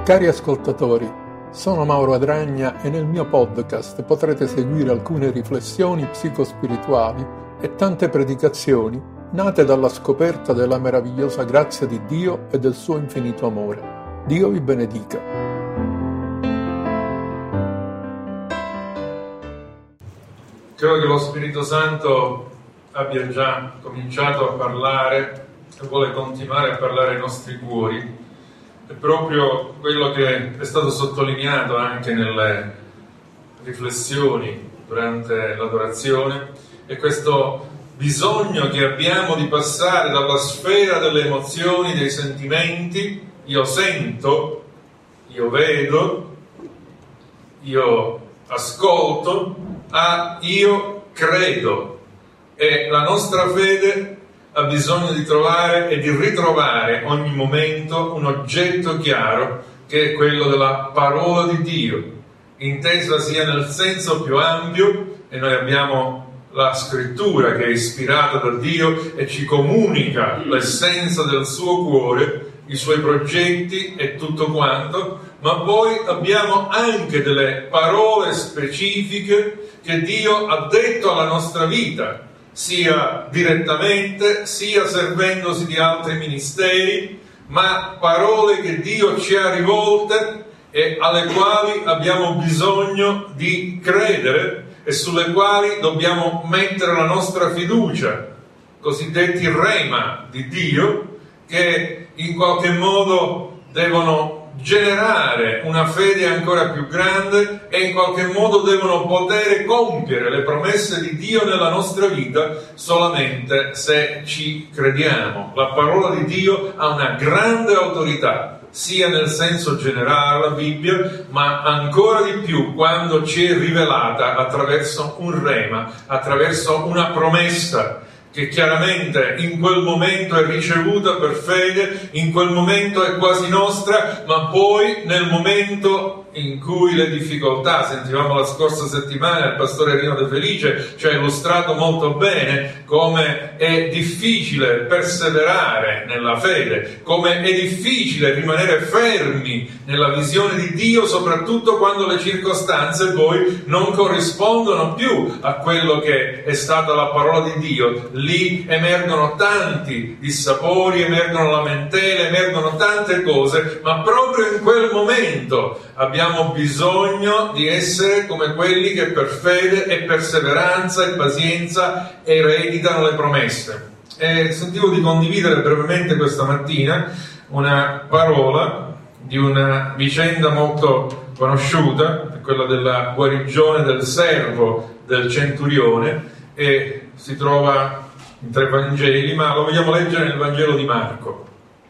Cari ascoltatori, sono Mauro Adragna e nel mio podcast potrete seguire alcune riflessioni psicospirituali e tante predicazioni nate dalla scoperta della meravigliosa grazia di Dio e del suo infinito amore. Dio vi benedica. Credo che lo Spirito Santo abbia già cominciato a parlare e vuole continuare a parlare ai nostri cuori. È proprio quello che è stato sottolineato anche nelle riflessioni durante l'adorazione, è questo bisogno che abbiamo di passare dalla sfera delle emozioni, dei sentimenti, io sento, io vedo, io ascolto, a io credo. E la nostra fede ha bisogno di trovare e di ritrovare ogni momento un oggetto chiaro, che è quello della parola di Dio, intesa sia nel senso più ampio, e noi abbiamo la scrittura che è ispirata da Dio e ci comunica l'essenza del suo cuore, i suoi progetti e tutto quanto, ma poi abbiamo anche delle parole specifiche che Dio ha detto alla nostra vita, sia direttamente, sia servendosi di altri ministeri, ma parole che Dio ci ha rivolte e alle quali abbiamo bisogno di credere e sulle quali dobbiamo mettere la nostra fiducia, cosiddetti rema di Dio, che in qualche modo devono generare una fede ancora più grande e in qualche modo devono poter compiere le promesse di Dio nella nostra vita solamente se ci crediamo. La parola di Dio ha una grande autorità, sia nel senso generale la Bibbia, ma ancora di più quando ci è rivelata attraverso un rema, attraverso una promessa che chiaramente in quel momento è ricevuta per fede, in quel momento è quasi nostra, ma poi nel momento in cui le difficoltà, sentivamo la scorsa settimana il pastore Rino De Felice ci ha illustrato molto bene come è difficile perseverare nella fede, come è difficile rimanere fermi nella visione di Dio, soprattutto quando le circostanze poi non corrispondono più a quello che è stata la parola di Dio. Lì emergono tanti dissapori, emergono lamentele, emergono tante cose, ma proprio in quel momento abbiamo bisogno di essere come quelli che per fede e perseveranza e pazienza ereditano le promesse. E sentivo di condividere brevemente questa mattina una parola di una vicenda molto conosciuta, quella della guarigione del servo del centurione, e si trova in 3 Vangeli, ma lo vogliamo leggere nel Vangelo di Marco,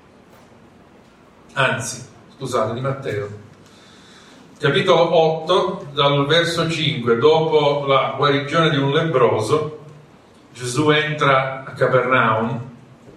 di Matteo, capitolo 8, dal verso 5. Dopo la guarigione di un lebbroso, Gesù entra a Capernaum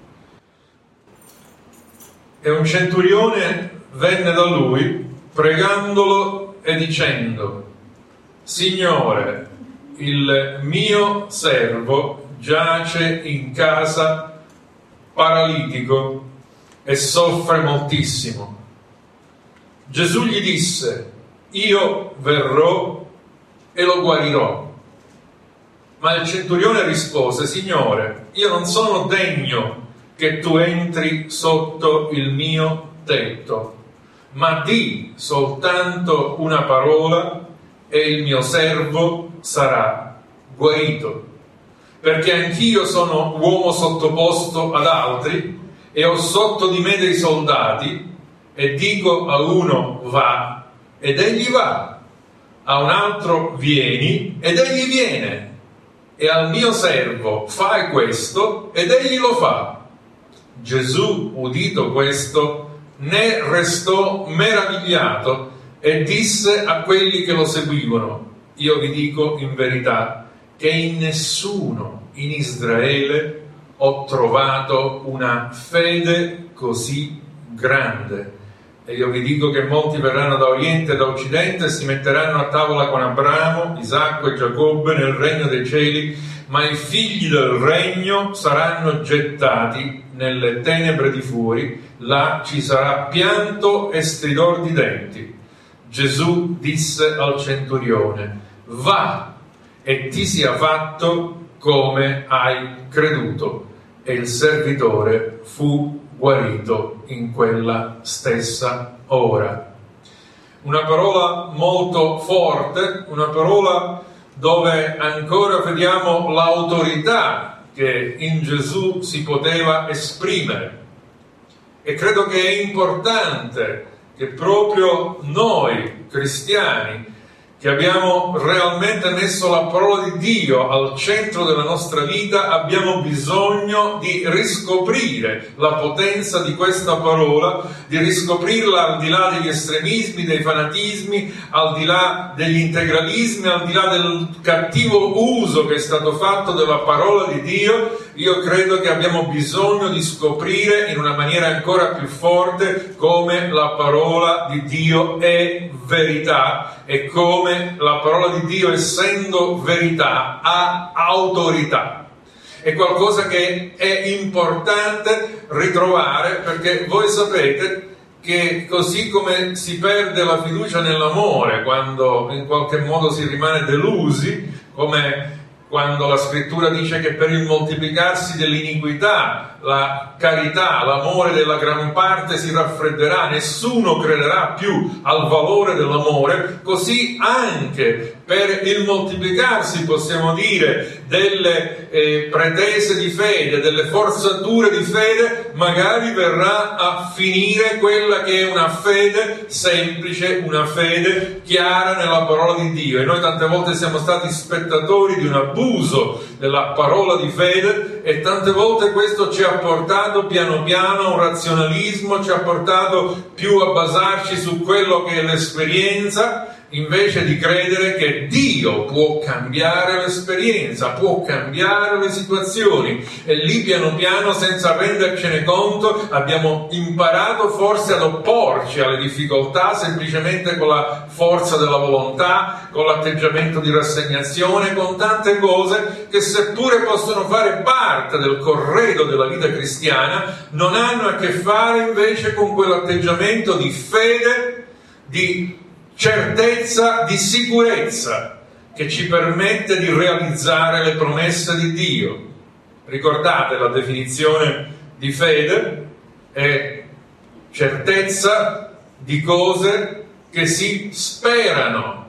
e un centurione venne da lui pregandolo e dicendo: Signore, il mio servo giace in casa paralitico e soffre moltissimo. Gesù gli disse: io verrò e lo guarirò. Ma il centurione rispose: Signore, io non sono degno che tu entri sotto il mio tetto, ma di soltanto una parola e il mio servo sarà guarito. Perché anch'io sono uomo sottoposto ad altri e ho sotto di me dei soldati, e dico a uno va ed egli va, a un altro vieni ed egli viene, e al mio servo fai questo ed egli lo fa. Gesù, udito questo, ne restò meravigliato e disse a quelli che lo seguivano: io vi dico in verità che in nessuno in Israele ho trovato una fede così grande. E io vi dico che molti verranno da Oriente e da Occidente e si metteranno a tavola con Abramo, Isacco e Giacobbe nel regno dei cieli, ma i figli del regno saranno gettati nelle tenebre di fuori, là ci sarà pianto e stridor di denti. Gesù disse al centurione: va e ti sia fatto come hai creduto. E il servitore fu guarito in quella stessa ora. Una parola molto forte, una parola dove ancora vediamo l'autorità che in Gesù si poteva esprimere. E credo che è importante che proprio noi cristiani, che abbiamo realmente messo la parola di Dio al centro della nostra vita, abbiamo bisogno di riscoprire la potenza di questa parola, di riscoprirla al di là degli estremismi, dei fanatismi, al di là degli integralismi, al di là del cattivo uso che è stato fatto della parola di Dio. Io credo che abbiamo bisogno di scoprire in una maniera ancora più forte come la parola di Dio è verità e come la parola di Dio, essendo verità, ha autorità. È qualcosa che è importante ritrovare, perché voi sapete che così come si perde la fiducia nell'amore quando in qualche modo si rimane delusi, come quando la scrittura dice che per il moltiplicarsi dell'iniquità la carità, l'amore della gran parte si raffredderà, nessuno crederà più al valore dell'amore, così anche per il moltiplicarsi, possiamo dire, delle pretese di fede, delle forzature di fede, magari verrà a finire quella che è una fede semplice, una fede chiara nella parola di Dio. E noi tante volte siamo stati spettatori di un abuso della parola di fede, e tante volte questo ci ha portato piano piano a un razionalismo, ci ha portato più a basarci su quello che è l'esperienza, invece di credere che Dio può cambiare l'esperienza, può cambiare le situazioni. E lì piano piano, senza rendercene conto, abbiamo imparato forse ad opporci alle difficoltà semplicemente con la forza della volontà, con l'atteggiamento di rassegnazione, con tante cose che, seppure possono fare parte del corredo della vita cristiana, non hanno a che fare invece con quell'atteggiamento di fede, di certezza, di sicurezza che ci permette di realizzare le promesse di Dio. Ricordate la definizione di fede? È certezza di cose che si sperano,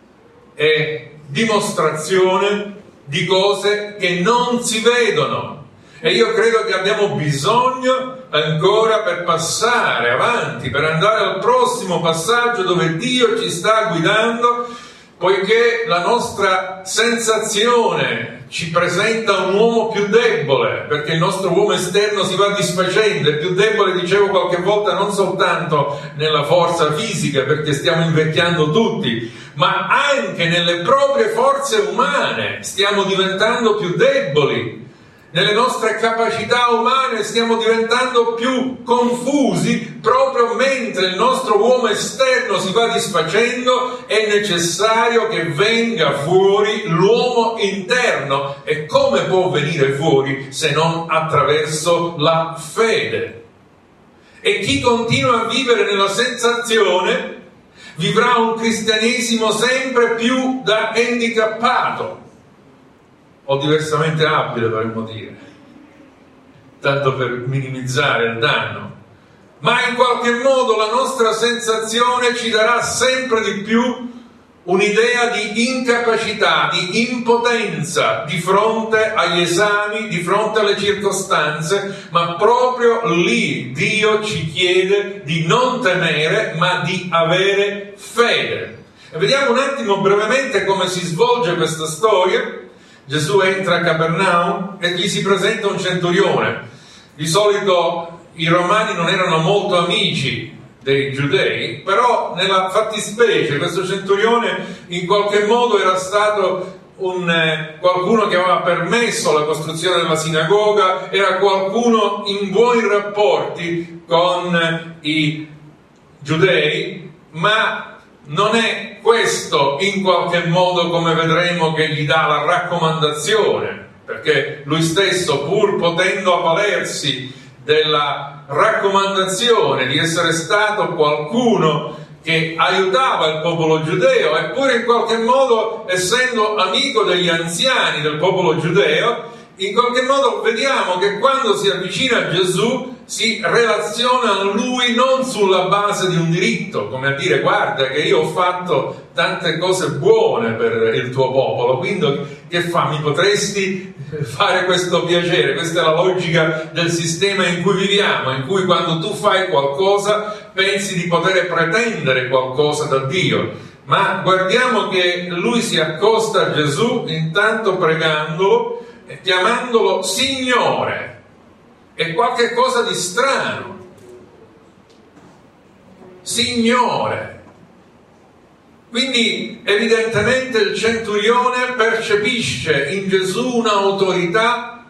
è dimostrazione di cose che non si vedono. E io credo che abbiamo bisogno ancora, per passare avanti, per andare al prossimo passaggio dove Dio ci sta guidando, poiché la nostra sensazione ci presenta un uomo più debole, perché il nostro uomo esterno si va disfacendo, è più debole, dicevo qualche volta, non soltanto nella forza fisica, perché stiamo invecchiando tutti, ma anche nelle proprie forze umane stiamo diventando più deboli. Nelle nostre capacità umane stiamo diventando più confusi, proprio mentre il nostro uomo esterno si va disfacendo. È necessario che venga fuori l'uomo interno. E come può venire fuori se non attraverso la fede? E chi continua a vivere nella sensazione vivrà un cristianesimo sempre più da handicappato, o diversamente abile, dovremmo dire, tanto per minimizzare il danno. Ma in qualche modo la nostra sensazione ci darà sempre di più un'idea di incapacità, di impotenza di fronte agli esami, di fronte alle circostanze, ma proprio lì Dio ci chiede di non temere, ma di avere fede. E vediamo un attimo brevemente come si svolge questa storia. Gesù entra a Capernaum e gli si presenta un centurione. Di solito i romani non erano molto amici dei giudei, però nella fattispecie questo centurione in qualche modo era stato qualcuno che aveva permesso la costruzione della sinagoga, era qualcuno in buoni rapporti con i giudei, ma non è questo in qualche modo, come vedremo, che gli dà la raccomandazione perché lui stesso, pur potendo avvalersi della raccomandazione di essere stato qualcuno che aiutava il popolo giudeo, eppure in qualche modo, essendo amico degli anziani del popolo giudeo, in qualche modo vediamo che quando si avvicina a Gesù si relaziona a lui non sulla base di un diritto, come a dire: guarda che io ho fatto tante cose buone per il tuo popolo, quindi che fa? Mi potresti fare questo piacere? Questa è la logica del sistema in cui viviamo, in cui quando tu fai qualcosa pensi di poter pretendere qualcosa da Dio. Ma guardiamo che lui si accosta a Gesù intanto pregandolo, chiamandolo Signore. È qualche cosa di strano. Signore. Quindi evidentemente il centurione percepisce in Gesù un'autorità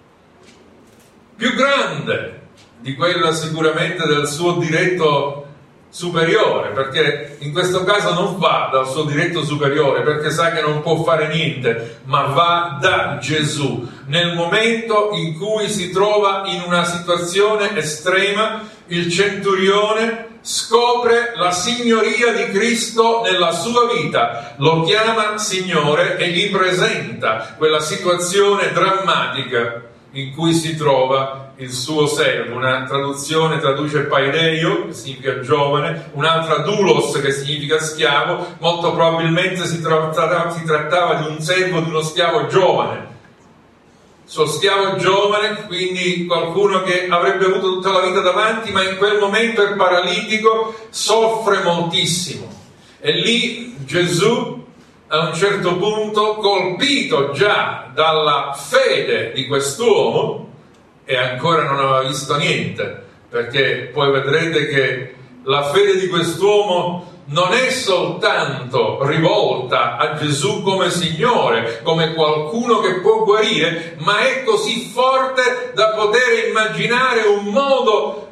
più grande di quella sicuramente del suo diretto superiore, perché in questo caso non va dal suo diretto superiore perché sa che non può fare niente, ma va da Gesù. Nel momento in cui si trova in una situazione estrema, il centurione scopre la signoria di Cristo nella sua vita, lo chiama Signore e gli presenta quella situazione drammatica in cui si trova il suo servo. Una traduzione traduce paideio, che significa giovane, un'altra doulos, che significa schiavo. Molto probabilmente si trattava di un servo di uno schiavo giovane. Suo schiavo giovane, quindi qualcuno che avrebbe avuto tutta la vita davanti, ma in quel momento è paralitico, soffre moltissimo. E lì Gesù, a un certo punto, colpito già dalla fede di quest'uomo, e ancora non aveva visto niente, perché poi vedrete che la fede di quest'uomo non è soltanto rivolta a Gesù come Signore, come qualcuno che può guarire, ma è così forte da poter immaginare un modo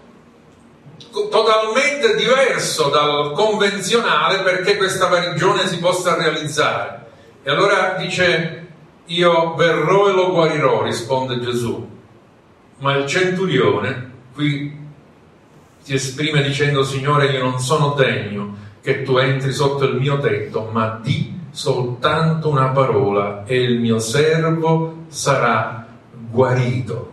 totalmente diverso dal convenzionale perché questa guarigione si possa realizzare. E allora dice: io verrò e lo guarirò, risponde Gesù. Ma il centurione qui si esprime dicendo: Signore, io non sono degno che tu entri sotto il mio tetto, ma di soltanto una parola e il mio servo sarà guarito.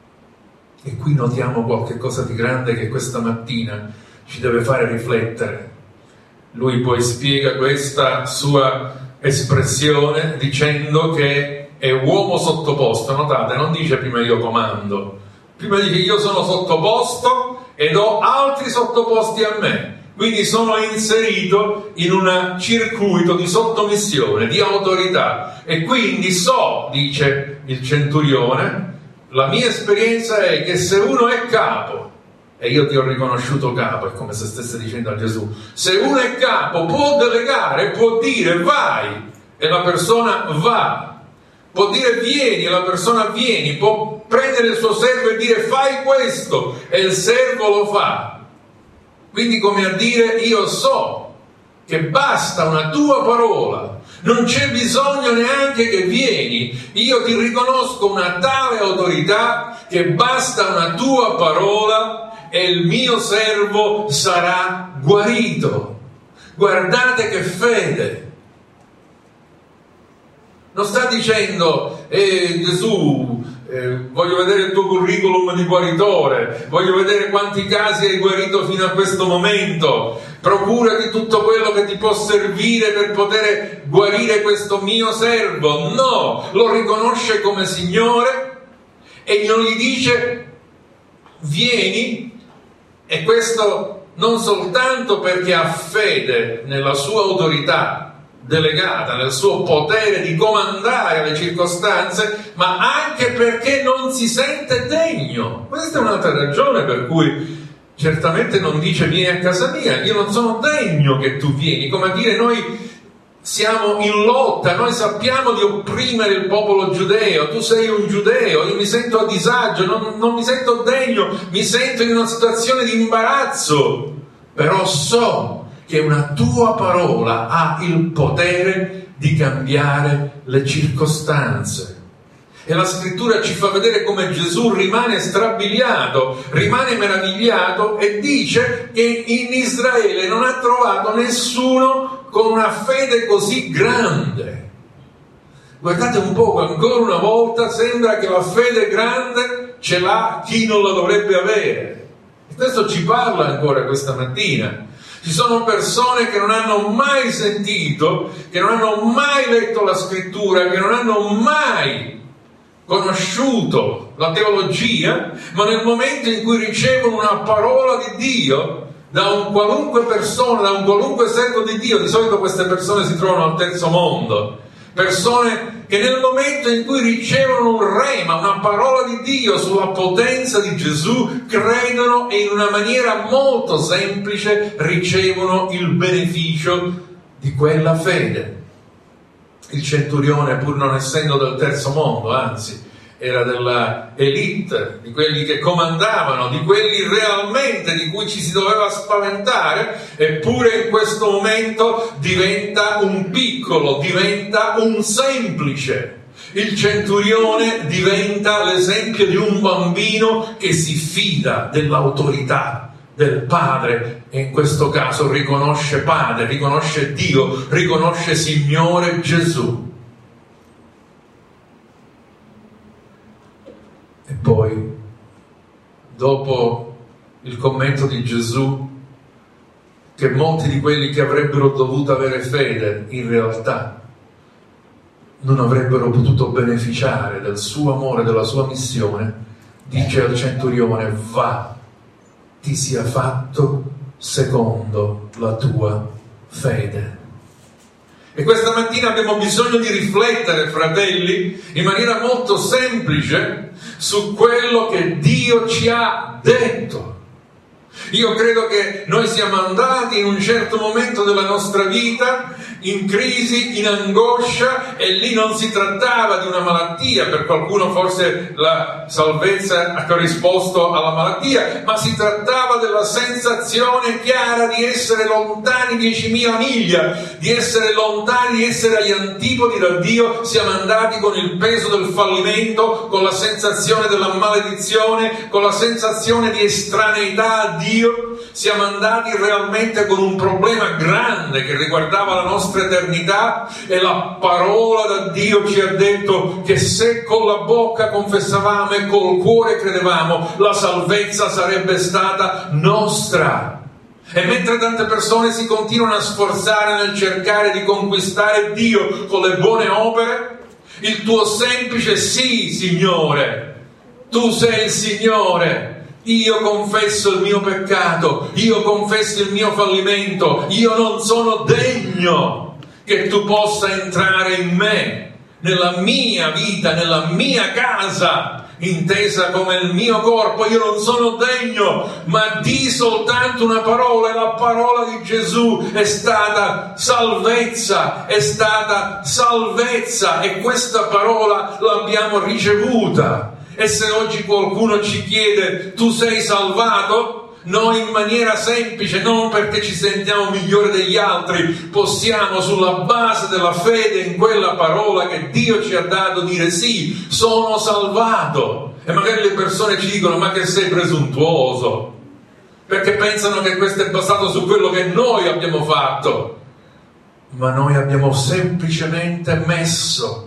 E qui notiamo qualche cosa di grande che questa mattina ci deve fare riflettere. Lui poi spiega questa sua espressione dicendo che è uomo sottoposto. Notate, non dice prima io comando, prima dice io sono sottoposto ed ho altri sottoposti a me. Quindi sono inserito in un circuito di sottomissione, di autorità, e quindi so, dice il centurione, la mia esperienza è che se uno è capo, e io ti ho riconosciuto capo, è come se stesse dicendo a Gesù, se uno è capo può delegare, può dire vai, e la persona va, può dire vieni, e la persona vieni, può prendere il suo servo e dire fai questo, e il servo lo fa. Quindi, come a dire, io so che basta una tua parola, non c'è bisogno neanche che vieni, io ti riconosco una tale autorità che basta una tua parola e il mio servo sarà guarito. Guardate che fede! Non sta dicendo Gesù, voglio vedere il tuo curriculum di guaritore, voglio vedere quanti casi hai guarito fino a questo momento, procurati tutto quello che ti può servire per poter guarire questo mio servo. No, lo riconosce come Signore e non gli dice vieni, e questo non soltanto perché ha fede nella sua autorità delegata, nel suo potere di comandare le circostanze, ma anche perché non si sente degno. Questa è un'altra ragione per cui certamente non dice vieni a casa mia, io non sono degno che tu vieni, come a dire noi siamo in lotta, noi sappiamo di opprimere il popolo giudeo, tu sei un giudeo, io mi sento a disagio, non mi sento degno, mi sento in una situazione di imbarazzo, però so che una tua parola ha il potere di cambiare le circostanze. E la scrittura ci fa vedere come Gesù rimane strabiliato, rimane meravigliato e dice che in Israele non ha trovato nessuno con una fede così grande. Guardate un po', ancora una volta sembra che la fede grande ce l'ha chi non la dovrebbe avere. E questo ci parla ancora questa mattina. Ci sono persone che non hanno mai sentito, che non hanno mai letto la scrittura, che non hanno mai conosciuto la teologia, ma nel momento in cui ricevono una parola di Dio da un qualunque persona, da un qualunque servo di Dio, di solito queste persone si trovano al terzo mondo, persone che nel momento in cui ricevono un rema, una parola di Dio sulla potenza di Gesù, credono e in una maniera molto semplice ricevono il beneficio di quella fede. Il centurione, pur non essendo del terzo mondo, anzi era della elite, di quelli che comandavano, di quelli realmente di cui ci si doveva spaventare, eppure in questo momento diventa un piccolo, diventa un semplice. Il centurione diventa l'esempio di un bambino che si fida dell'autorità del Padre e in questo caso riconosce Padre, riconosce Dio, riconosce Signore Gesù. E poi, dopo il commento di Gesù, che molti di quelli che avrebbero dovuto avere fede in realtà non avrebbero potuto beneficiare del suo amore, della sua missione, dice al centurione: va, ti sia fatto secondo la tua fede. E questa mattina abbiamo bisogno di riflettere, fratelli, in maniera molto semplice su quello che Dio ci ha detto. Io credo che noi siamo andati in un certo momento della nostra vita in crisi, in angoscia, e lì non si trattava di una malattia, per qualcuno forse la salvezza ha corrisposto alla malattia, ma si trattava della sensazione chiara di essere lontani 10.000 miglia, di essere lontani, di essere agli antipodi da Dio. Siamo andati con il peso del fallimento, con la sensazione della maledizione, con la sensazione di estraneità a Dio. Siamo andati realmente con un problema grande che riguardava la nostra eternità, e la parola da Dio ci ha detto che se con la bocca confessavamo e col cuore credevamo, la salvezza sarebbe stata nostra. E mentre tante persone si continuano a sforzare nel cercare di conquistare Dio con le buone opere, il tuo semplice sì, Signore, tu sei il Signore, io confesso il mio peccato, io confesso il mio fallimento, io non sono degno che tu possa entrare in me, nella mia vita, nella mia casa, intesa come il mio corpo. Io non sono degno, ma di soltanto una parola, e la parola di Gesù è stata salvezza, è stata salvezza, e questa parola l'abbiamo ricevuta. E se oggi qualcuno ci chiede: tu sei salvato? Noi in maniera semplice, non perché ci sentiamo migliori degli altri, possiamo sulla base della fede in quella parola che Dio ci ha dato dire: sì, sono salvato. E magari le persone ci dicono: ma che sei presuntuoso, perché pensano che questo è basato su quello che noi abbiamo fatto. Ma noi abbiamo semplicemente messo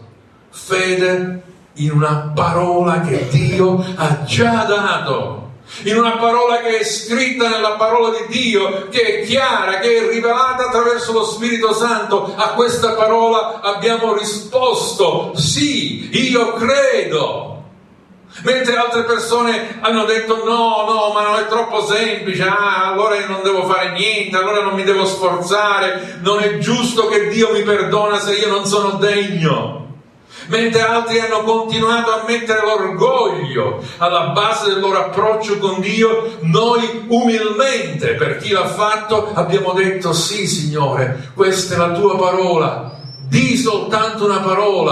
fede in una parola che Dio ha già dato, in una parola che è scritta nella parola di Dio, che è chiara, che è rivelata attraverso lo Spirito Santo. A questa parola abbiamo risposto: sì, io credo. Mentre altre persone hanno detto: no, ma non è troppo semplice, allora io non devo fare niente, allora non mi devo sforzare, non è giusto che Dio mi perdona se io non sono degno. Mentre altri hanno continuato a mettere l'orgoglio alla base del loro approccio con Dio, noi umilmente, per chi l'ha fatto, abbiamo detto: sì, Signore, questa è la tua parola, di soltanto una parola,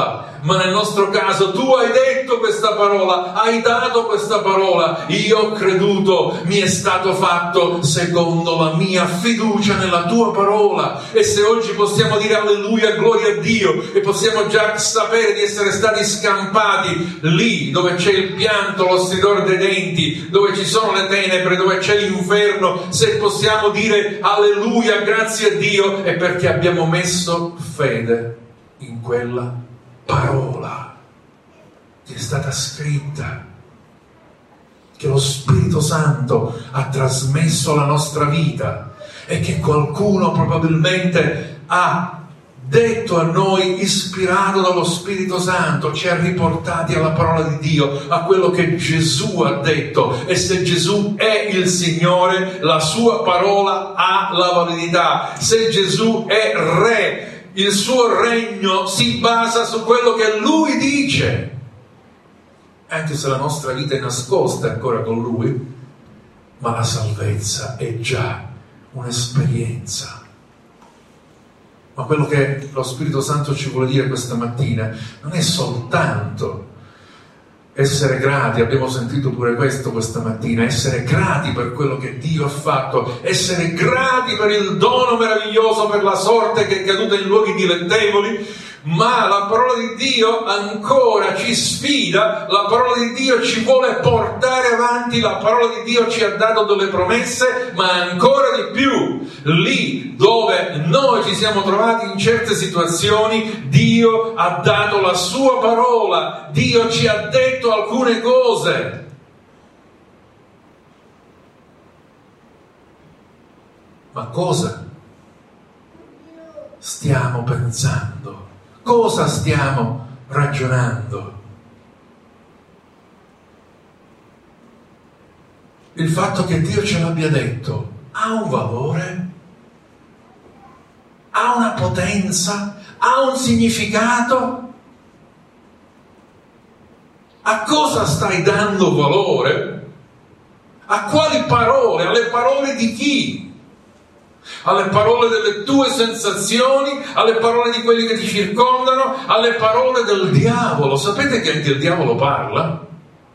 ma nel nostro caso tu hai detto questa parola, hai dato questa parola, io ho creduto, mi è stato fatto secondo la mia fiducia nella tua parola. E se oggi possiamo dire alleluia, gloria a Dio, e possiamo già sapere di essere stati scampati lì dove c'è il pianto, lo stridore dei denti, dove ci sono le tenebre, dove c'è l'inferno, se possiamo dire alleluia, grazie a Dio, è perché abbiamo messo fede in quella parola che è stata scritta, che lo Spirito Santo ha trasmesso alla nostra vita e che qualcuno probabilmente ha detto a noi, ispirato dallo Spirito Santo, ci ha riportati alla parola di Dio, a quello che Gesù ha detto. E se Gesù è il Signore, la sua parola ha la validità. Se Gesù è Re, il suo regno si basa su quello che Lui dice. Anche se la nostra vita è nascosta ancora con Lui, ma la salvezza è già un'esperienza. Ma quello che lo Spirito Santo ci vuole dire questa mattina non è soltanto essere grati, abbiamo sentito pure questo questa mattina, essere grati per quello che Dio ha fatto, essere grati per il dono meraviglioso, per la sorte che è caduta in luoghi dilettevoli, ma la parola di Dio ancora ci sfida, la parola di Dio ci vuole portare avanti, la parola di Dio ci ha dato delle promesse, ma ancora di più, lì dove noi ci siamo trovati in certe situazioni, Dio ha dato la sua parola, Dio ci ha detto alcune cose. Ma cosa stiamo pensando? Cosa stiamo ragionando? Il fatto che Dio ce l'abbia detto ha un valore? Ha una potenza? Ha un significato? A cosa stai dando valore? A quali parole? Alle parole di chi? Alle parole delle tue sensazioni, alle parole di quelli che ti circondano, alle parole del diavolo. Sapete che anche il diavolo parla?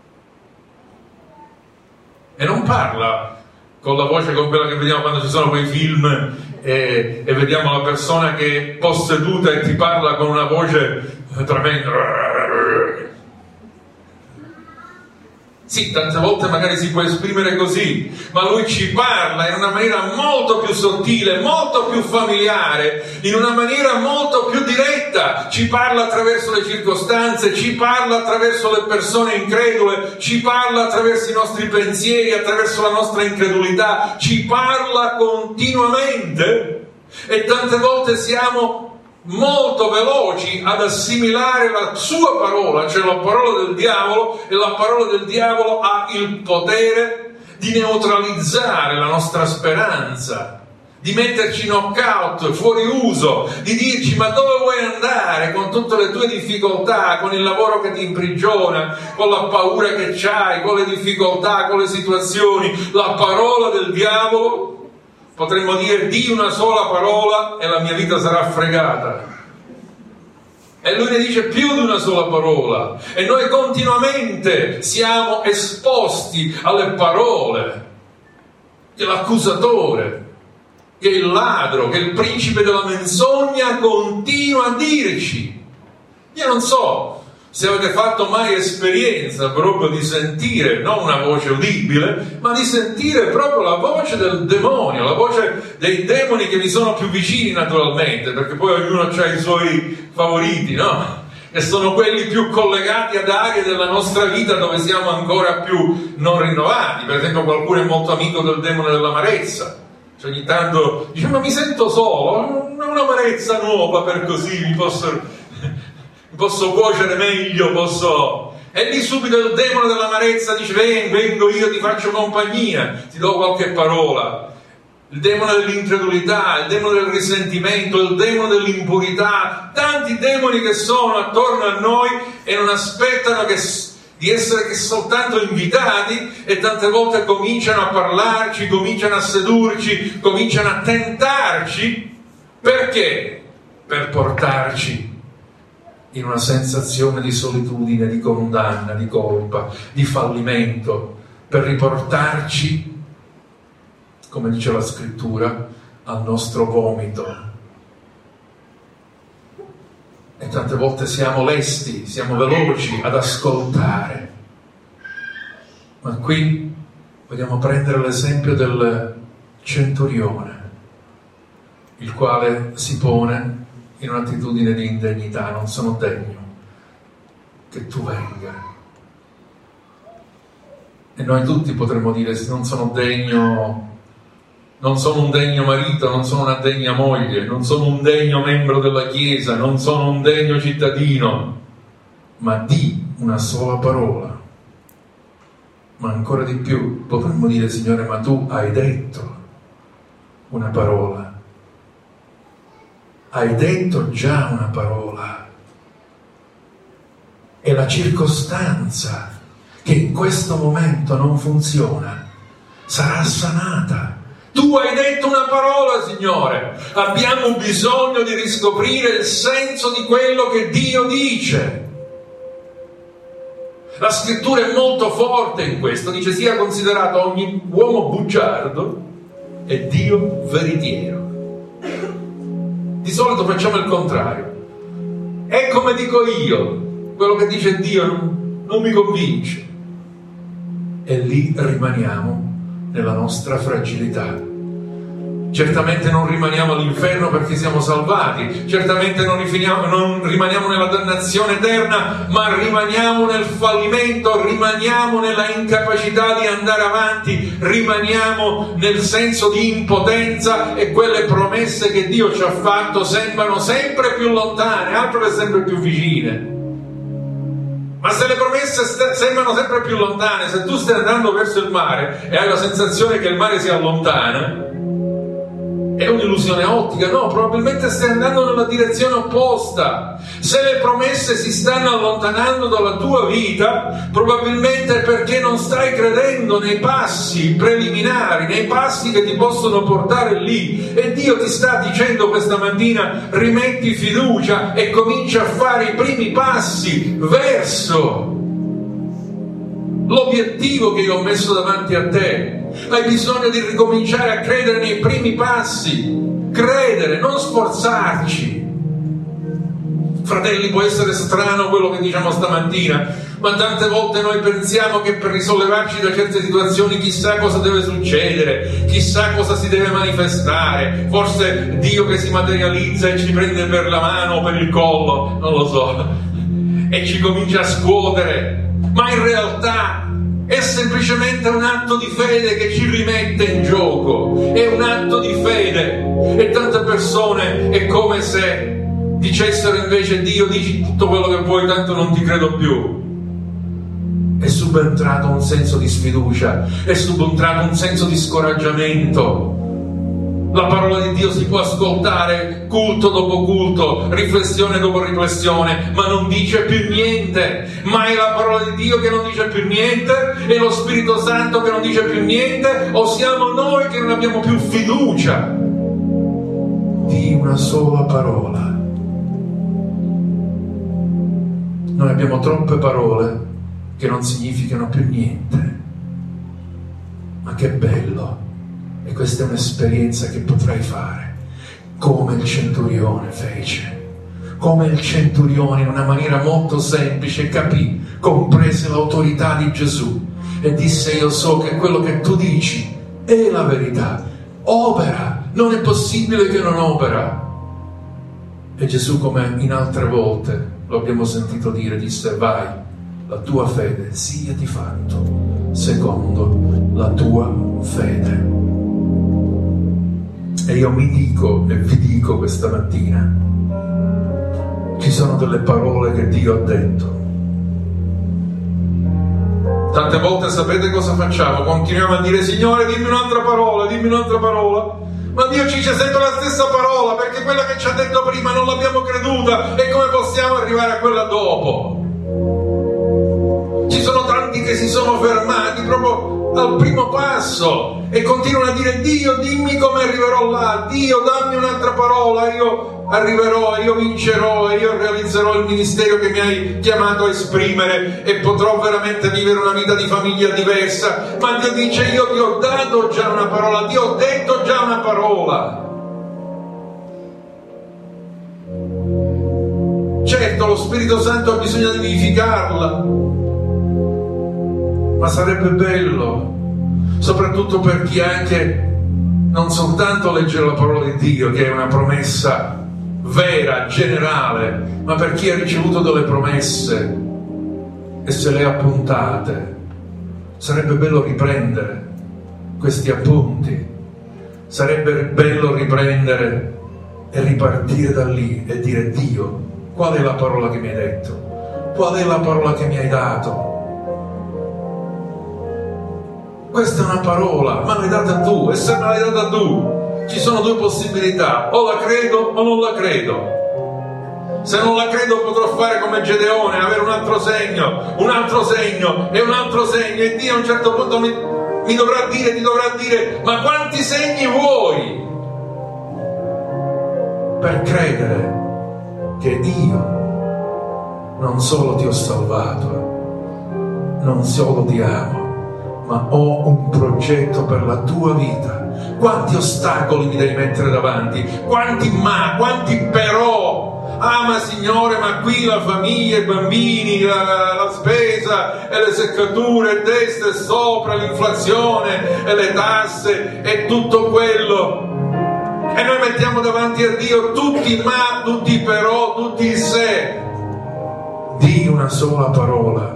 E non parla con la voce con quella che vediamo quando ci sono quei film e vediamo la persona che è posseduta e ti parla con una voce tremenda. Sì, tante volte magari si può esprimere così, ma lui ci parla in una maniera molto più sottile, molto più familiare, in una maniera molto più diretta. Ci parla attraverso le circostanze, ci parla attraverso le persone incredule, ci parla attraverso i nostri pensieri, attraverso la nostra incredulità, ci parla continuamente e tante volte siamo molto veloci ad assimilare la sua parola, cioè la parola del diavolo, e la parola del diavolo ha il potere di neutralizzare la nostra speranza, di metterci knockout, fuori uso, di dirci ma dove vuoi andare con tutte le tue difficoltà, con il lavoro che ti imprigiona, con la paura che c'hai, con le difficoltà, con le situazioni. La parola del diavolo, potremmo dire, di una sola parola e la mia vita sarà fregata. E lui ne dice più di una sola parola. E noi continuamente siamo esposti alle parole che l'accusatore, che il ladro, che il principe della menzogna continua a dirci. Io non so se avete fatto mai esperienza proprio di sentire, non una voce udibile, ma di sentire proprio la voce del demonio, la voce dei demoni che vi sono più vicini naturalmente, perché poi ognuno ha i suoi favoriti, no? E sono quelli più collegati ad aree della nostra vita dove siamo ancora più non rinnovati. Per esempio qualcuno è molto amico del demone dell'amarezza. Cioè ogni tanto dice ma mi sento solo, un'amarezza nuova per così mi posso cuocere meglio, E lì subito il demone dell'amarezza dice vengo io, ti faccio compagnia, ti do qualche parola. Il demone dell'incredulità, il demone del risentimento, il demone dell'impurità, tanti demoni che sono attorno a noi e non aspettano di essere che soltanto invitati, e tante volte cominciano a parlarci, cominciano a sedurci, cominciano a tentarci. Perché? Per portarci in una sensazione di solitudine, di condanna, di colpa, di fallimento, per riportarci, come dice la Scrittura, al nostro vomito. E tante volte siamo lesti, siamo veloci ad ascoltare. Ma qui vogliamo prendere l'esempio del centurione, il quale si pone in un'attitudine di indegnità: non sono degno che tu venga. E noi tutti potremmo dire: non sono degno, non sono un degno marito, non sono una degna moglie, non sono un degno membro della Chiesa, non sono un degno cittadino. Ma di una sola parola. Ma ancora di più potremmo dire: Signore, ma tu hai detto una parola. Hai detto già una parola. E la circostanza che in questo momento non funziona sarà sanata. Tu hai detto una parola, Signore. Abbiamo bisogno di riscoprire il senso di quello che Dio dice. La Scrittura è molto forte in questo. Dice: sia considerato ogni uomo bugiardo e Dio veritiero. Di solito facciamo il contrario. È come dico io, quello che dice Dio non mi convince. E lì rimaniamo nella nostra fragilità. Certamente non rimaniamo all'inferno perché siamo salvati, certamente non rimaniamo nella dannazione eterna, ma rimaniamo nel fallimento, rimaniamo nella incapacità di andare avanti, rimaniamo nel senso di impotenza, e quelle promesse che Dio ci ha fatto sembrano sempre più lontane, altro che sempre più vicine. Ma se le promesse sembrano sempre più lontane, se tu stai andando verso il mare e hai la sensazione che il mare si allontana, è un'illusione ottica. No, probabilmente stai andando nella direzione opposta. Se le promesse si stanno allontanando dalla tua vita, probabilmente è perché non stai credendo nei passi preliminari, nei passi che ti possono portare lì. E Dio ti sta dicendo questa mattina: rimetti fiducia e comincia a fare i primi passi verso l'obiettivo che io ho messo davanti a te. Hai bisogno di ricominciare a credere nei primi passi. Credere, non sforzarci. Fratelli, può essere strano quello che diciamo stamattina, ma tante volte noi pensiamo che per risollevarci da certe situazioni chissà cosa deve succedere, chissà cosa si deve manifestare, forse Dio che si materializza e ci prende per la mano o per il collo, non lo so, e ci comincia a scuotere. Ma in realtà è semplicemente un atto di fede che ci rimette in gioco. È un atto di fede. E tante persone è come se dicessero invece: Dio, dici tutto quello che vuoi, tanto non ti credo più. È subentrato un senso di sfiducia, è subentrato un senso di scoraggiamento. La parola di Dio si può ascoltare culto dopo culto, riflessione dopo riflessione, ma non dice più niente. Ma è la parola di Dio che non dice più niente? È lo Spirito Santo che non dice più niente? O siamo noi che non abbiamo più fiducia? Di una sola parola. Noi abbiamo troppe parole che non significano più niente. Ma che bello! E questa è un'esperienza che potrai fare, come il centurione fece. Come il centurione, in una maniera molto semplice, capì, comprese l'autorità di Gesù e disse: io so che quello che tu dici è la verità. Opera, non è possibile che non opera. E Gesù, come in altre volte lo abbiamo sentito dire, disse: vai, la tua fede siati fatto secondo la tua fede. E io mi dico e vi dico questa mattina: ci sono delle parole che Dio ha detto. Tante volte sapete cosa facciamo? Continuiamo a dire: Signore, dimmi un'altra parola, dimmi un'altra parola. Ma Dio ci dice sempre la stessa parola, perché quella che ci ha detto prima non l'abbiamo creduta, e come possiamo arrivare a quella dopo? Ci sono tanti che si sono fermati proprio al primo passo e continuano a dire: Dio, dimmi come arriverò là, Dio, dammi un'altra parola, io arriverò, io vincerò, io realizzerò il ministero che mi hai chiamato a esprimere e potrò veramente vivere una vita di famiglia diversa. Ma Dio dice: io ti ho dato già una parola, ti ho detto già una parola. Certo, lo Spirito Santo ha bisogno di vivificarla, ma sarebbe bello, soprattutto per chi anche non soltanto legge la parola di Dio, che è una promessa vera, generale, ma per chi ha ricevuto delle promesse e se le ha appuntate. Sarebbe bello riprendere questi appunti, sarebbe bello riprendere e ripartire da lì e dire: Dio, qual è la parola che mi hai detto? Qual è la parola che mi hai dato? Questa è una parola, ma l'hai data tu, e se me l'hai data tu, ci sono due possibilità: o la credo o non la credo. Se non la credo potrò fare come Gedeone, avere un altro segno e un altro segno, e Dio a un certo punto mi dovrà dire, ti dovrà dire: ma quanti segni vuoi? Per credere che io non solo ti ho salvato, non solo ti amo, ma ho un progetto per la tua vita. Quanti ostacoli mi devi mettere davanti? Quanti ma, quanti però? Ah, ma Signore, ma qui la famiglia, i bambini, la spesa e le seccature, destra e sopra, l'inflazione e le tasse e tutto quello. E noi mettiamo davanti a Dio tutti i ma, tutti i però, tutti i se. Di una sola parola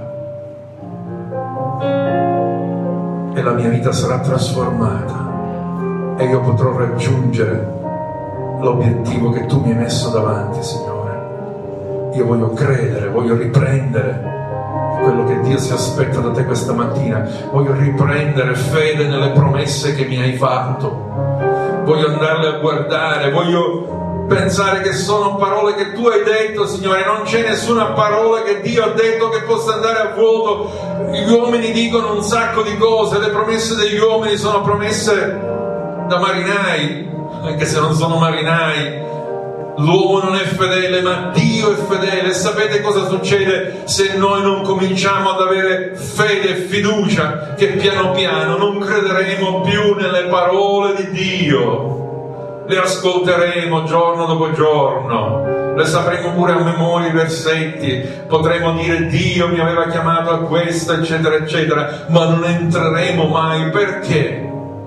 e la mia vita sarà trasformata e io potrò raggiungere l'obiettivo che tu mi hai messo davanti, Signore. Io voglio credere, voglio riprendere quello che Dio si aspetta da te questa mattina. Voglio riprendere fede nelle promesse che mi hai fatto. Voglio andarle a guardare, voglio pensare che sono parole che tu hai detto, Signore. Non c'è nessuna parola che Dio ha detto che possa andare a vuoto. Gli uomini dicono un sacco di cose, le promesse degli uomini sono promesse da marinai, anche se non sono marinai. L'uomo non è fedele, ma Dio è fedele. E sapete cosa succede se noi non cominciamo ad avere fede e fiducia? Che piano piano non crederemo più nelle parole di Dio. Le ascolteremo giorno dopo giorno, le sapremo pure a memoria i versetti, potremo dire: Dio mi aveva chiamato a questo, eccetera eccetera, ma non entreremo mai. Perché?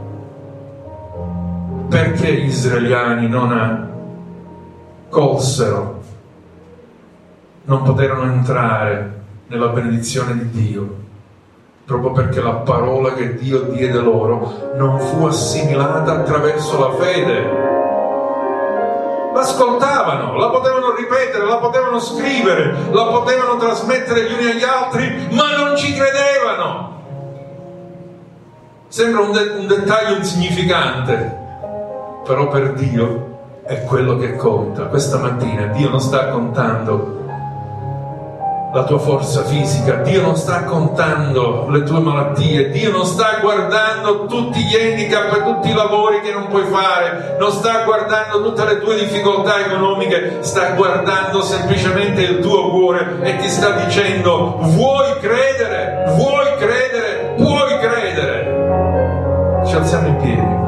Perché gli israeliani non colsero, non poterono entrare nella benedizione di Dio? Proprio perché la parola che Dio diede loro non fu assimilata attraverso la fede. L'ascoltavano, la potevano ripetere, la potevano scrivere, la potevano trasmettere gli uni agli altri, ma non ci credevano. Sembra un dettaglio insignificante, però per Dio è quello che conta. Questa mattina Dio non sta contando la tua forza fisica, Dio non sta contando le tue malattie, Dio non sta guardando tutti gli handicap e tutti i lavori che non puoi fare, non sta guardando tutte le tue difficoltà economiche, sta guardando semplicemente il tuo cuore e ti sta dicendo: vuoi credere? Vuoi credere? Puoi credere? Ci alziamo in piedi.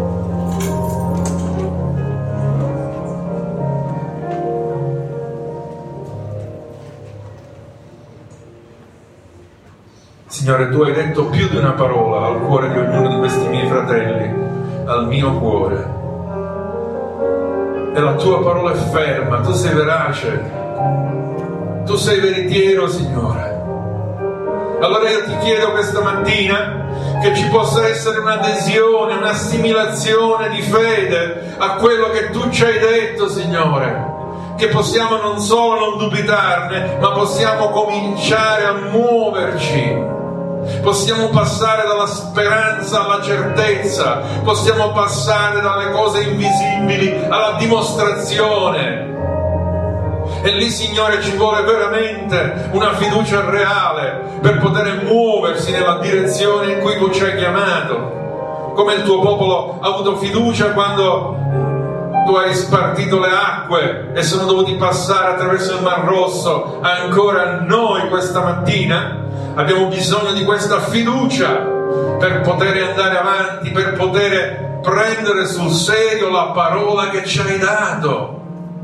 Signore, tu hai detto più di una parola al cuore di ognuno di questi miei fratelli, al mio cuore. E la tua parola è ferma, tu sei verace, tu sei veritiero, Signore. Allora io ti chiedo questa mattina che ci possa essere un'adesione, un'assimilazione di fede a quello che tu ci hai detto, Signore. Che possiamo non solo non dubitarne, ma possiamo cominciare a muoverci. Possiamo passare dalla speranza alla certezza, possiamo passare dalle cose invisibili alla dimostrazione. E lì, Signore, ci vuole veramente una fiducia reale per poter muoversi nella direzione in cui Tu ci hai chiamato, come il Tuo popolo ha avuto fiducia quando Tu hai spartito le acque e sono dovuti passare attraverso il Mar Rosso. Ancora noi questa mattina abbiamo bisogno di questa fiducia per poter andare avanti, per poter prendere sul serio la parola che ci hai dato.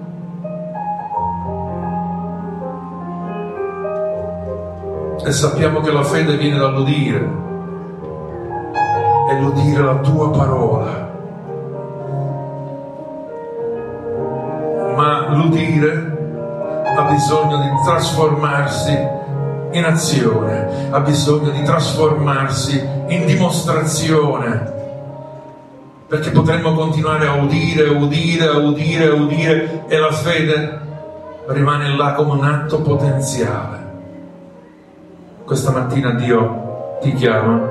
E sappiamo che la fede viene dall'udire, e l'udire la Tua parola. Ma l'udire ha bisogno di trasformarsi in azione, ha bisogno di trasformarsi in dimostrazione, perché potremmo continuare a udire e la fede rimane là come un atto potenziale. Questa mattina Dio ti chiama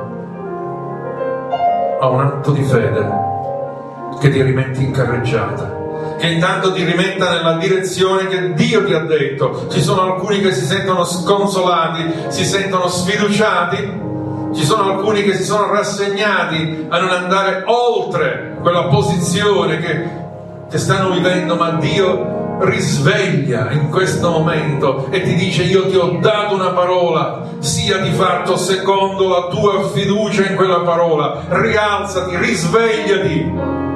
a un atto di fede che ti rimetti in carreggiata, che intanto ti rimetta nella direzione che Dio ti ha detto. Ci sono alcuni che si sentono sconsolati, si sentono sfiduciati, ci sono alcuni che si sono rassegnati a non andare oltre quella posizione che stanno vivendo, ma Dio risveglia in questo momento e ti dice: io ti ho dato una parola, sia di fatto secondo la tua fiducia in quella parola. Rialzati, risvegliati,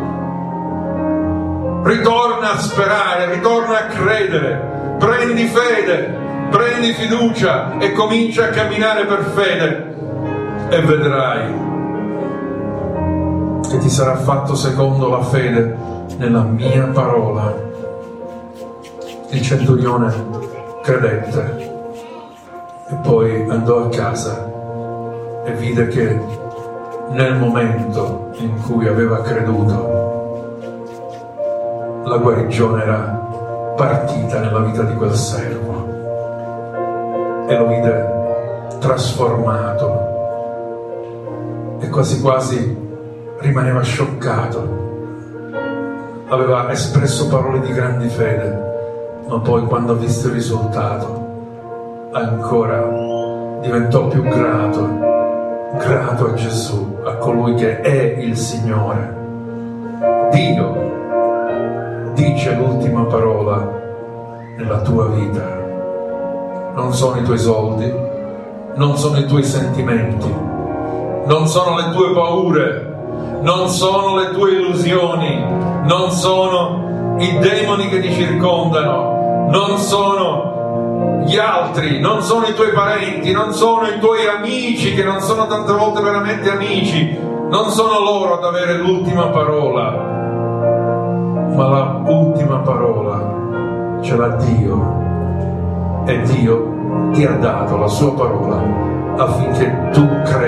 ritorna a sperare, ritorna a credere, prendi fede, prendi fiducia e comincia a camminare per fede, e vedrai che ti sarà fatto secondo la fede nella mia parola. Il centurione credette e poi andò a casa e vide che nel momento in cui aveva creduto la guarigione era partita nella vita di quel servo, e lo vide trasformato e quasi quasi rimaneva scioccato. Aveva espresso parole di grande fede, ma poi quando ha visto il risultato ancora diventò più grato a Gesù, a colui che è il Signore. Dio dice l'ultima parola nella tua vita. Non sono i tuoi soldi, non sono i tuoi sentimenti, non sono le tue paure, non sono le tue illusioni, non sono i demoni che ti circondano, non sono gli altri, non sono i tuoi parenti, non sono i tuoi amici, che non sono tante volte veramente amici, non sono loro ad avere l'ultima parola, ma la ultima parola ce l'ha Dio, e Dio ti ha dato la sua parola affinché tu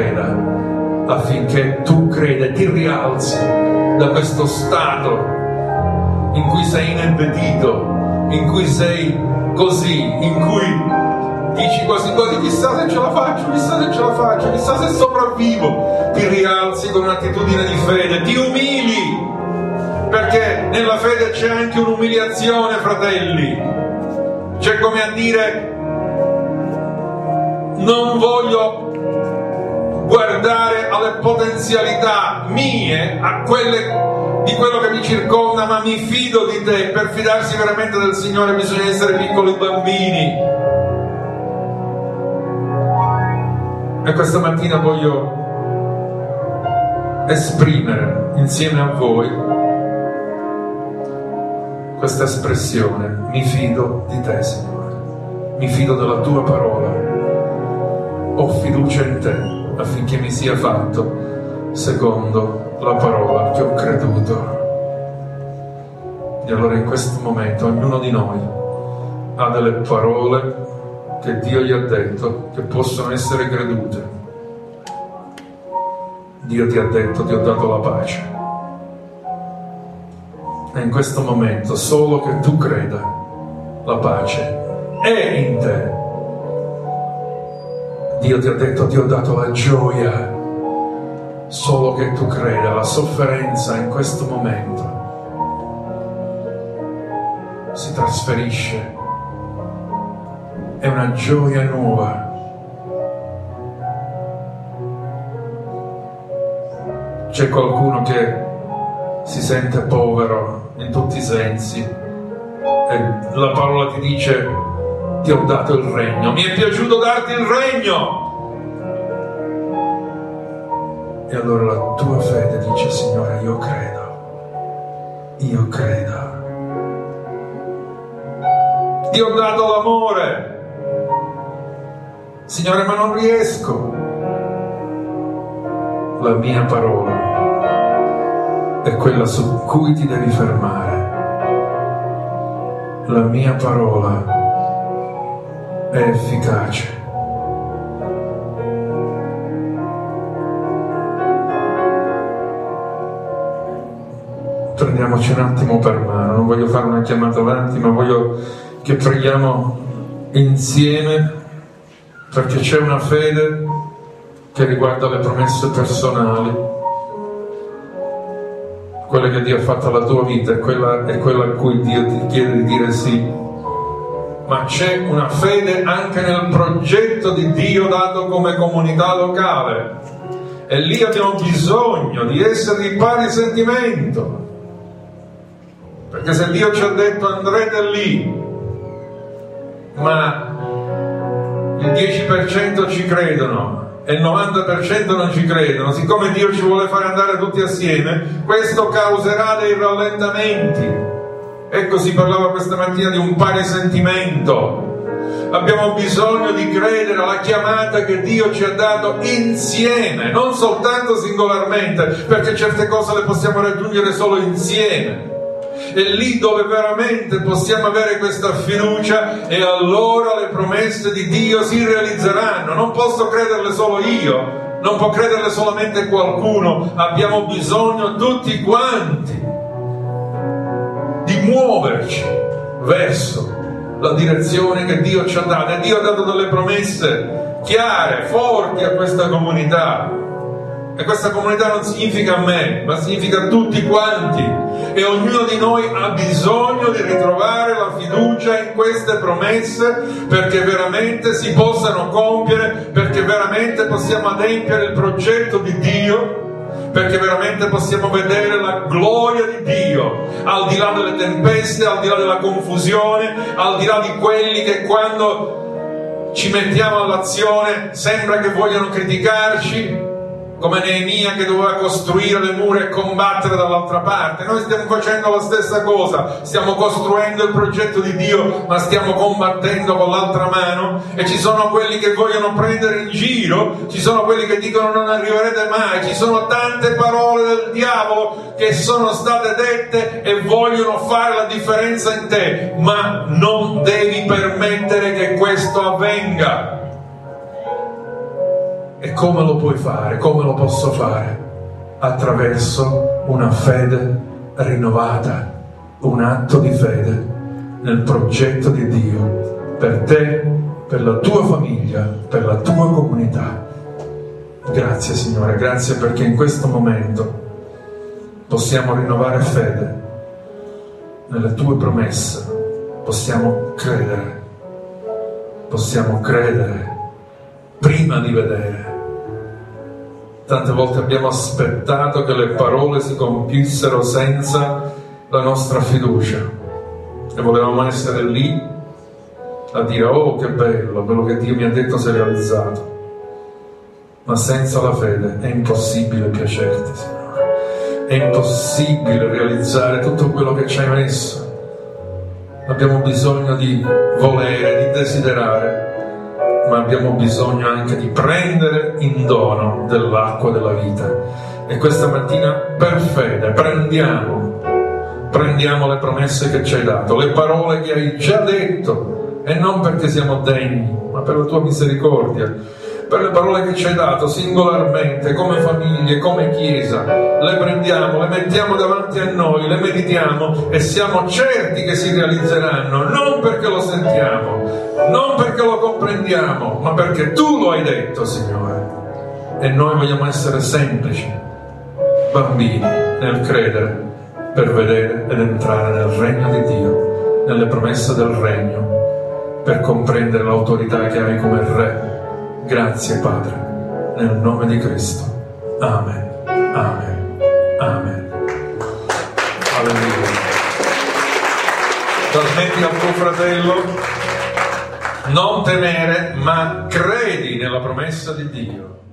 creda e ti rialzi da questo stato in cui sei inebetito, in cui sei così, in cui dici quasi quasi chissà se ce la faccio, chissà se sopravvivo. Ti rialzi con un'attitudine di fede, ti umili, perché nella fede c'è anche un'umiliazione, fratelli. C'è come a dire: non voglio guardare alle potenzialità mie, a quelle di quello che mi circonda, ma mi fido di te. Per fidarsi veramente del Signore bisogna essere piccoli bambini. E questa mattina voglio esprimere insieme a voi questa espressione: mi fido di te, Signore, mi fido della tua parola, ho fiducia in te affinché mi sia fatto secondo la parola che ho creduto. E allora in questo momento ognuno di noi ha delle parole che Dio gli ha detto che possono essere credute. Dio ti ha detto: ti ho dato la pace. E in questo momento, solo che tu creda, la pace è in te. Dio ti ha detto: ti ho dato la gioia. Solo che tu creda, la sofferenza in questo momento si trasferisce è una gioia nuova. C'è qualcuno che si sente povero in tutti i sensi e la parola ti dice: ti ho dato il regno, mi è piaciuto darti il regno. E allora la tua fede dice: Signore, io credo. Ti ho dato l'amore, Signore, ma non riesco. La mia parola è quella su cui ti devi fermare. La mia parola è efficace. Prendiamoci un attimo per mano, non voglio fare una chiamata avanti, ma voglio che preghiamo insieme, perché c'è una fede che riguarda le promesse personali, quelle che Dio ha fatto alla tua vita, è quella a cui Dio ti chiede di dire sì. Ma c'è una fede anche nel progetto di Dio dato come comunità locale, e lì abbiamo bisogno di essere di pari sentimento, perché se Dio ci ha detto andrete lì, ma il 10% ci credono e il 90% non ci credono, siccome Dio ci vuole fare andare tutti assieme, questo causerà dei rallentamenti. Ecco, si parlava questa mattina di un pari sentimento. Abbiamo bisogno di credere alla chiamata che Dio ci ha dato insieme, non soltanto singolarmente, perché certe cose le possiamo raggiungere solo insieme. È lì dove veramente possiamo avere questa fiducia, e allora le promesse di Dio si realizzeranno. Non posso crederle solo io, non può crederle solamente qualcuno. Abbiamo bisogno tutti quanti di muoverci verso la direzione che Dio ci ha dato. E Dio ha dato delle promesse chiare, forti a questa comunità. E questa comunità non significa me, ma significa tutti quanti, e ognuno di noi ha bisogno di ritrovare la fiducia in queste promesse, perché veramente si possano compiere, perché veramente possiamo adempiere il progetto di Dio, perché veramente possiamo vedere la gloria di Dio al di là delle tempeste, al di là della confusione, al di là di quelli che quando ci mettiamo all'azione sembra che vogliano criticarci, come Neemia che doveva costruire le mura e combattere dall'altra parte. Noi stiamo facendo la stessa cosa, stiamo costruendo il progetto di Dio, ma stiamo combattendo con l'altra mano, e ci sono quelli che vogliono prendere in giro, ci sono quelli che dicono non arriverete mai, ci sono tante parole del diavolo che sono state dette e vogliono fare la differenza in te, ma non devi permettere che questo avvenga. E come lo puoi fare? Come lo posso fare? Attraverso una fede rinnovata, un atto di fede nel progetto di Dio per te, per la tua famiglia, per la tua comunità. Grazie Signore, grazie perché in questo momento possiamo rinnovare fede nelle tue promesse, possiamo credere prima di vedere. Tante volte abbiamo aspettato che le parole si compissero senza la nostra fiducia, e volevamo essere lì a dire oh che bello, quello che Dio mi ha detto si è realizzato. Ma senza la fede è impossibile piacerti, Signore, è impossibile realizzare tutto quello che ci hai messo. Abbiamo bisogno di volere, di desiderare, ma abbiamo bisogno anche di prendere in dono dell'acqua della vita. E questa mattina per fede prendiamo le promesse che ci hai dato, le parole che hai già detto, e non perché siamo degni, ma per la tua misericordia, per le parole che ci hai dato singolarmente, come famiglie, come Chiesa. Le prendiamo, le mettiamo davanti a noi, le meditiamo e siamo certi che si realizzeranno, non perché lo sentiamo, non perché lo comprendiamo, ma perché tu lo hai detto, Signore. E noi vogliamo essere semplici bambini nel credere, per vedere ed entrare nel regno di Dio, nelle promesse del regno, per comprendere l'autorità che hai come Re. Grazie Padre, nel nome di Cristo. Amen, amen, amen. Alleluia. Trasmetti al tuo fratello: non temere, ma credi nella promessa di Dio.